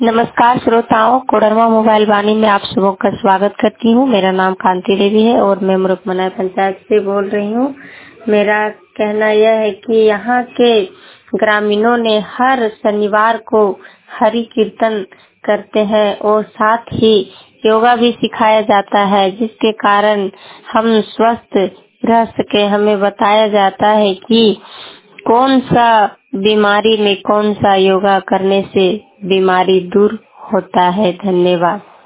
नमस्कार श्रोताओं, कोडरमा मोबाइल वाणी में आप सबों का स्वागत करती हूँ। मेरा नाम कांति देवी है और मैं मुरुकमनाई पंचायत से बोल रही हूँ। मेरा कहना यह है कि यहाँ के ग्रामीणों ने हर शनिवार को हरि कीर्तन करते हैं और साथ ही योगा भी सिखाया जाता है, जिसके कारण हम स्वस्थ रह सके। हमें बताया जाता है कि कौन सा बीमारी में कौन सा योगा करने से बीमारी दूर होता है। धन्यवाद।